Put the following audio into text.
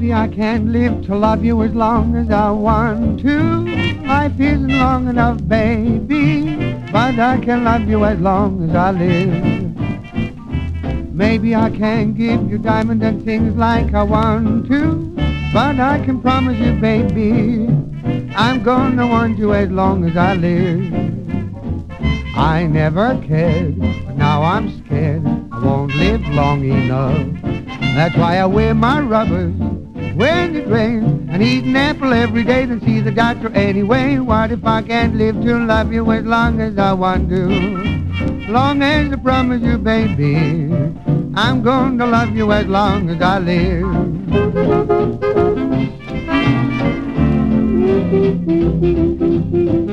Maybe I can't live to love you as long as I want to. Life isn't long enough, baby, but I can love you as long as I live. Maybe I can't give you diamonds and things like I want to, but I can promise you, baby, I'm gonna want you as long as I live. I never cared, but now I'm scared I won't live long enough. That's why I wear my rubbers when it rains and eat an apple every day, then see the doctor anyway. What if I can't live to love you as long as I want to? Long as I promise you, baby, I'm going to love you as long as I live.